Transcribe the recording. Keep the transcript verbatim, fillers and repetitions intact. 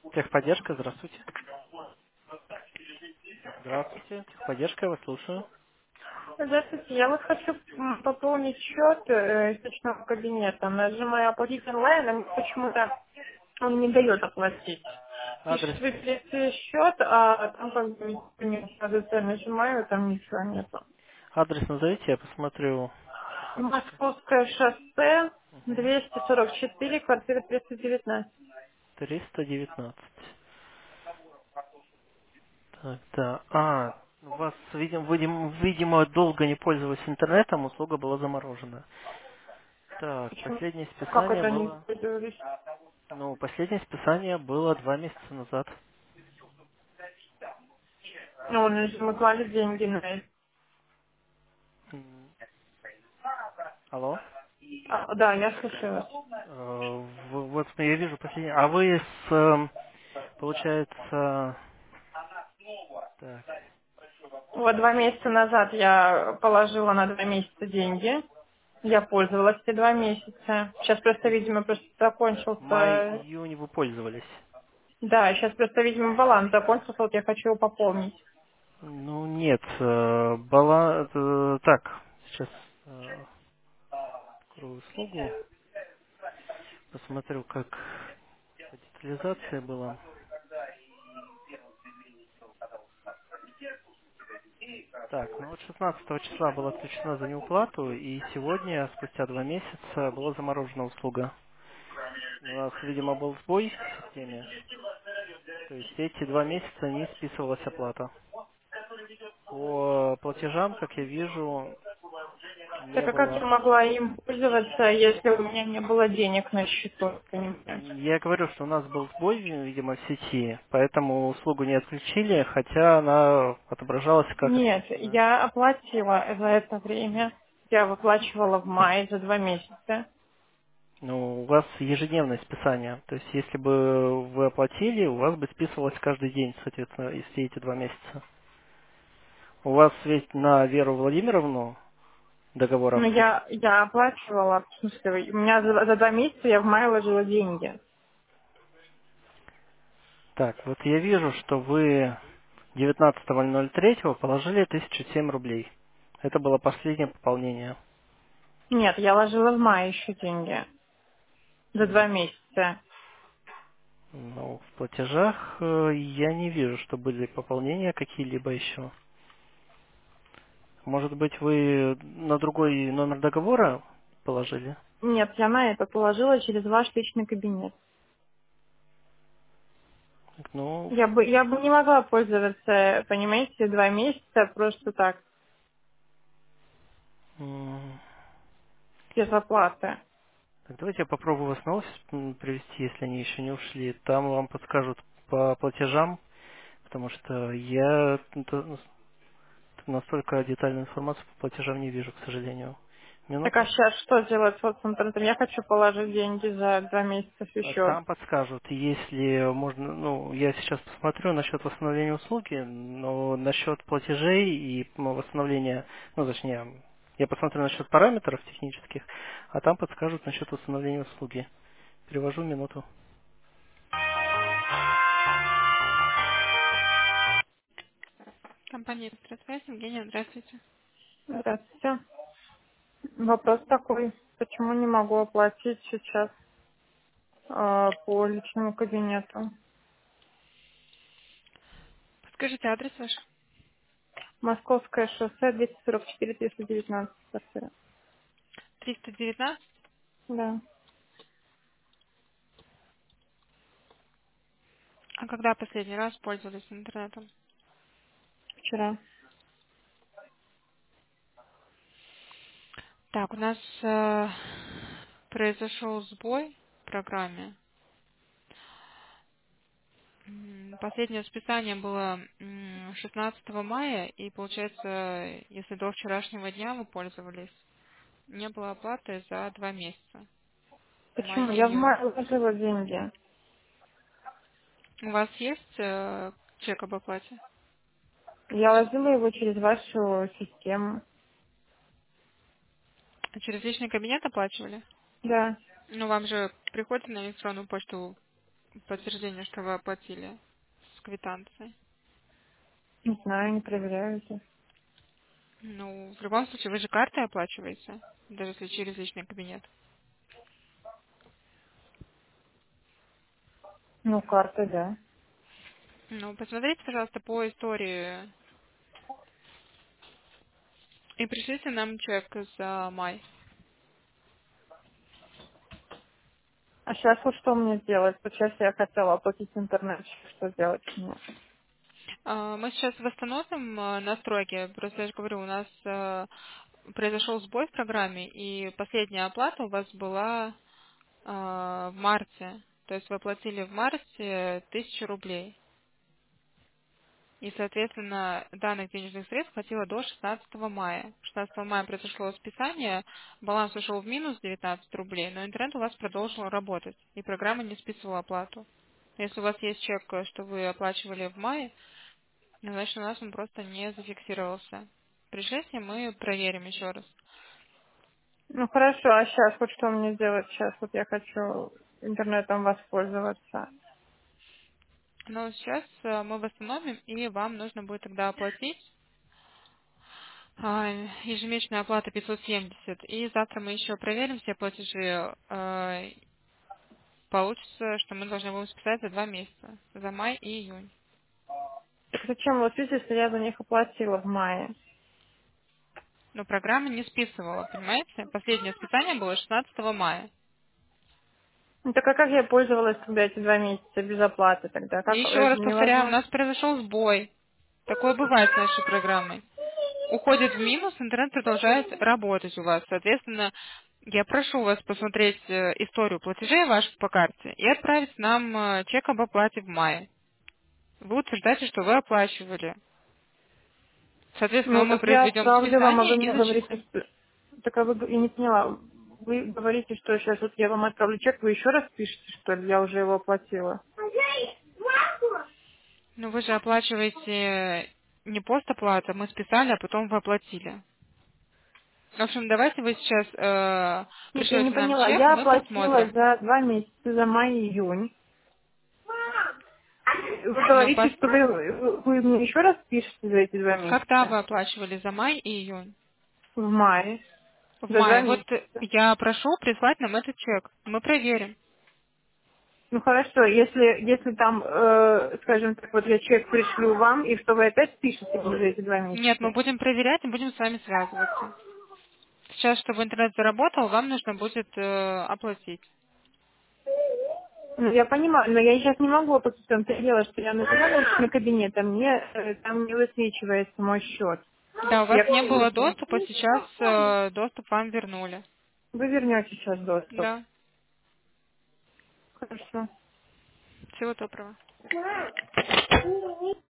Техподдержка, здравствуйте. Здравствуйте, техподдержка, я вас слушаю. Здравствуйте, я вот хочу м, пополнить счет э, из личного кабинета. Нажимаю оплатить онлайн, а мне почему-то он не дает оплатить. Адрес, Пишет вывести счет, а там как бы ничего нет. Сразу я нажимаю, там ничего нету. адрес назовите, я посмотрю. Московское шоссе, Угу. двести сорок четыре, квартира триста девятнадцать. триста девятнадцать. Так, да. А, у вас, видимо, видимо, видимо, долго не пользовались интернетом, услуга была заморожена. Так, Почему? последнее Как списание это не было... использовались? Ну, последнее списание было два месяца назад. Ну, он же мы клали деньги на это. М, Алло? А, да, я слушаю вас. Э, в- Вот я вижу последнее... А вы с... эм, Получается... Так, Вот два месяца назад я положила на два месяца деньги. Я пользовалась эти два месяца. Сейчас просто, то есть видимо, просто закончился. май-июнь вы пользовались? Да, сейчас просто, видимо, баланс закончился, вот я хочу его пополнить. Ну нет, э, бала... э, так, сейчас э, открою услугу, посмотрю, как детализация была. Так, ну вот шестнадцатого числа была отключена за неуплату, и сегодня, спустя два месяца, была заморожена услуга. У нас, видимо, был сбой в системе, то есть эти два месяца не списывалась оплата. По платежам, как я вижу, Так не а как я было. могла им пользоваться, если у меня не было денег на счету, понимаете? Я говорю, что у нас был сбой, видимо, в сети, поэтому услугу не отключили, хотя она отображалась как Нет, отключена. я оплатила за это время. Я выплачивала в мае за два месяца. Ну, у вас ежедневное списание, то есть если бы вы оплатили, у вас бы списывалось каждый день, соответственно, из все эти два месяца. У вас ведь на Веру Владимировну договор Ну, обслуживания. я, я оплачивала, в смысле, у меня за, за два месяца я в мае ложила деньги. Так, вот я вижу, что вы девятнадцатого ноль третьего положили тысячу семь рублей. Это было последнее пополнение. Нет, я ложила в мае еще деньги. За два месяца. Ну, в платежах э, я не вижу, что были пополнения какие-либо еще. Может быть, вы на другой номер договора положили? Нет, я на это положила через ваш личный кабинет. Так, Ну, Я бы, я бы не могла пользоваться, понимаете, два месяца просто так, м, без оплаты. так давайте я попробую вас на офис м, привести, если они еще не ушли. Там вам подскажут по платежам, потому что я т- настолько детальную информацию по платежам не вижу, к сожалению. Так а Минуту. сейчас что делать вот с интернетом? Я хочу положить деньги за два месяца в А счет. Там подскажут, если можно, ну, я сейчас посмотрю насчет восстановления услуги, но насчет платежей и м, восстановления, ну, точнее, я посмотрю насчет параметров технических, а там подскажут насчет восстановления услуги. Перевожу минуту. Компания «Электросвязь», Евгения, здравствуйте. Здравствуйте. Вопрос такой, почему не могу оплатить сейчас э, по личному кабинету? Подскажите адрес ваш. Московское шоссе, двести сорок четыре, триста девятнадцать, квартира. триста девятнадцать. Да, А когда последний раз пользовались интернетом? вчера. Так, у нас э, произошел сбой в программе. М, Последнее списание было м, шестнадцатого мая, и получается, если до вчерашнего дня вы пользовались, не было оплаты за два месяца, Почему? Я в май-июнь. мае вложила деньги. У вас есть э, чек об оплате? Я ложила его через вашу систему. А через личный кабинет оплачивали? Да. Ну, вам же приходит на электронную почту подтверждение, что вы оплатили с квитанцией? Не знаю, не проверяю это. Ну, в любом случае, вы же картой оплачиваете, даже если через личный кабинет. Ну, карта, да. Ну, посмотрите, пожалуйста, по истории и пришлите нам чек за май. А сейчас вот что мне сделать? Вот сейчас я хотела оплатить интернет. Что сделать мне? А, Мы сейчас восстановим а, настройки. Просто я же говорю, у нас а, произошел сбой в программе, и последняя оплата у вас была а, в марте. То есть вы оплатили в марте тысячу рублей. И, соответственно, данных денежных средств хватило до шестнадцатого мая. шестнадцатого мая произошло списание, баланс ушел в минус девятнадцать рублей, но интернет у вас продолжил работать, и программа не списывала оплату. Если у вас есть чек, что вы оплачивали в мае, значит, у нас он просто не зафиксировался. Пришлите, мы проверим еще раз. Ну, хорошо, а сейчас вот что мне делать? Сейчас вот я хочу интернетом воспользоваться. Но сейчас э, мы восстановим, и вам нужно будет тогда оплатить а, ежемесячная оплата пятьсот семьдесят. И завтра мы еще проверим все платежи. э, Получится, что мы должны будем списать за два месяца, за май и июнь. Так зачем вот видите, если я за них оплатила в мае? Но программа не списывала, понимаете? Последнее списание было шестнадцатого мая. Ну, так а как я пользовалась тогда эти два месяца без оплаты тогда? И Как еще это раз повторяю, у невозможно? нас произошел сбой. Такое бывает с нашей программой. Уходит в минус, интернет продолжает работать у вас. Соответственно, я прошу вас посмотреть э, историю платежей ваших по карте и отправить нам э, чек об оплате в мае. Вы утверждаете, что вы оплачивали. Соответственно, Ну, мы так я произведем отправлю вам, а списание вы и мне говорите, зачислим. что... Так а вы, г- я не поняла, вы говорите, что сейчас вот я вам отправлю чек, вы еще раз пишете, что ли? Я уже его оплатила. Но вы же оплачиваете не постоплата, мы списали, а потом вы оплатили. В общем, давайте вы сейчас э, Нет, я не пришлете нам поняла. чек, Я мы оплатила посмотрим. за два месяца, за май и июнь. Вы Но говорите, пос- что вы, вы вы мне еще раз пишете за эти два когда месяца? вы оплачивали за май и июнь? В мае. В За два мае. Вот э, месяца. я прошу прислать нам этот чек. Мы проверим. Ну хорошо, если, если там, э, скажем так, вот я чек пришлю вам, и что вы опять пишете мне за эти два Нет, мы месяца? будем проверять и будем с вами связываться. Сейчас, чтобы интернет заработал, вам нужно будет э, оплатить. Ну, я понимаю, но я сейчас не могу оплатить, в том-то и дело, что я нажимаю на кабинет, а мне э, там не высвечивается мой счет. Да, у вас Я... не было доступа, сейчас э, доступ вам вернули. Вы вернете сейчас доступ. Да. Хорошо. Всего доброго.